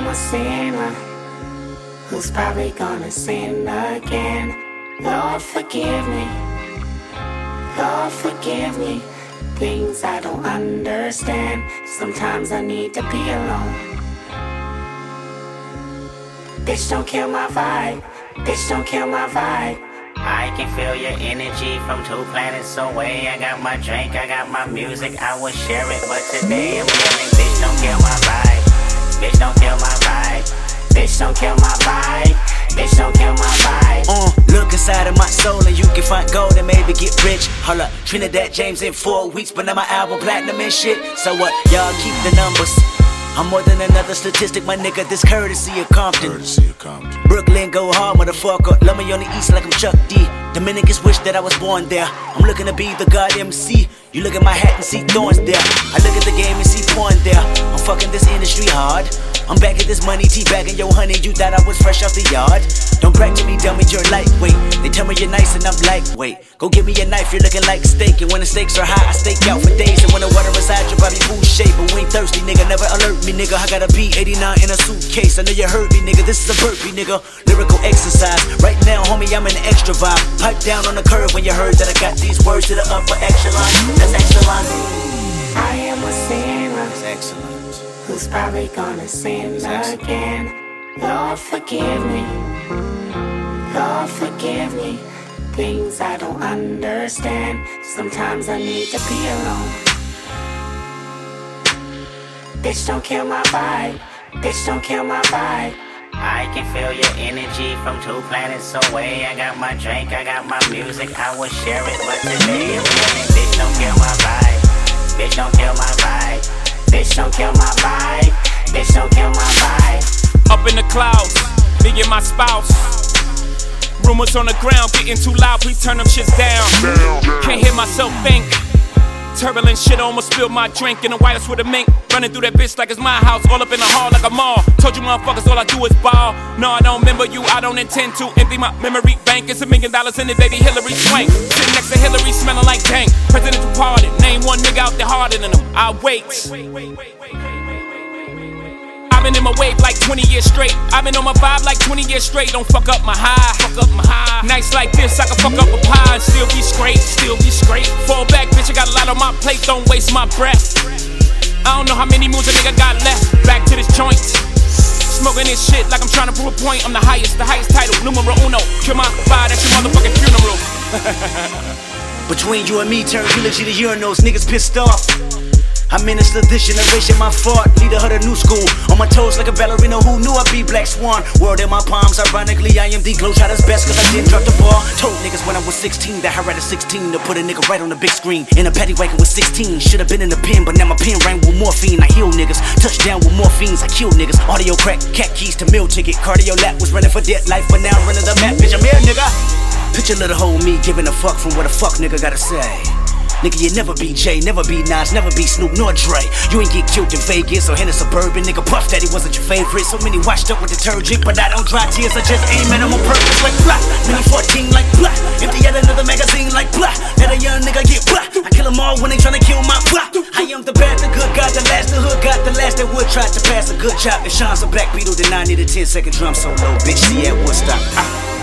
a sinner who's probably gonna sin again. Lord, forgive me. Lord, forgive me. Things I don't understand. Sometimes I need to be alone. Bitch, don't kill my vibe. Bitch, don't kill my vibe. I can feel your energy from 2 planets away. I got my drink, I got my music, I would share it, but today I'm yelling, bitch, don't kill my vibe. Bitch, don't kill my vibe. Bitch, don't kill my vibe. Bitch, don't kill my vibe. Look inside of my soul and you can find gold and maybe get rich. Hold up, Trinidad James in 4 weeks, but now my album platinum and shit. So what? Y'all keep the numbers. I'm more than another statistic, my nigga. This courtesy of Compton. Brooklyn go hard, motherfucker. Love me on the east like I'm Chuck D. Dominicans wish that I was born there. I'm looking to be the God MC. You look at my hat and see thorns there. I look at the game and see porn there. I'm fucking this industry hard. I'm back at this money, teabagging yo honey. You thought I was fresh off the yard. Don't brag to me, dummy, you're lightweight. They tell me you're nice and I'm lightweight. Go give me a knife, you're looking like steak. And when the stakes are high, I stake out for days. And when the water is high, you'll probably food shape. But we ain't thirsty, nigga, never alert me, nigga. I got a B89 in a suitcase. I know you heard me, nigga, this is a burpee, nigga. Lyrical exercise, right now, homie, I'm in the extra vibe. Pipe down on the curve when you heard that I got these words to the upper echelon. That's excellent. I am a sinner. That's excellent. Who's probably gonna sin again. Lord, forgive me. Lord, forgive me. Things I don't understand. Sometimes I need to be alone. Bitch, don't kill my vibe. Bitch, don't kill my vibe. I can feel your energy from 2 planets away. I got my drink, I got my music, I would share it, but today I'm yelling, bitch, don't kill my vibe. Bitch, don't kill my vibe. Bitch, don't kill my vibe. Bitch, don't kill my vibe. Up in the clouds, me and my spouse. Rumors on the ground getting too loud, please turn them shits down. Can't hear myself think. Turbulent shit, almost spilled my drink in the White House with a mink. Running through that bitch like it's my house, all up in the hall like a mall. Told you motherfuckers all I do is ball. No, I don't remember you, I don't intend to empty my memory bank. It's $1 million in it, baby Hillary Swank. Sitting next to Hillary, smelling like dank. Presidential pardon, name one nigga out there harder than him. I wait. I've been in my wave like 20 years straight. I've been on my vibe like 20 years straight. Don't fuck up my high. Fuck up my high. Nights like this, I can fuck up a pie and still be straight. Still be straight. Fall back, bitch, I got a lot on my plate. Don't waste my breath. I don't know how many moves a nigga got left. Back to this joint. Smoking this shit like I'm trying to prove a point. I'm the highest title, numero uno. Kill my vibe, that's your motherfucking funeral. Between you and me, turn eulogy to urinals. Niggas pissed off. I minister this generation, my fault. Leader of the new school. On my toes like a ballerina, who knew I'd be Black Swan. World in my palms, ironically, I am the Globetrotter's best, cause I didn't drop the ball. Told niggas when I was 16 that I had a 16 to put a nigga right on the big screen. In a paddy wagon with 16, should've been in the pen, but now my pen rang with morphine. I heal niggas, touchdown with morphines, I kill niggas. Audio crack, cat keys to meal ticket. Cardio lap was running for dead life, but now I'm running the map, bitch, I'm here, nigga. Picture little hoe me giving a fuck from what a fuck nigga gotta say. Nigga, you never be Jay, never be Nas, never be Snoop nor Dre. You ain't get killed in Vegas or in a suburban. Nigga, Puff Daddy wasn't your favorite. So many washed up with detergent, but I don't dry tears, I just aim at them on purpose like blah. Mini 14 like blah. Empty out another magazine like blah. Let a young nigga get blah. I kill them all when they tryna kill my blah. I am the bad, the good, got the last, the hood got the last that would try to pass a good job. If Sean's a black Beatle, then I need a 10-second drum solo, bitch. See at Woodstock.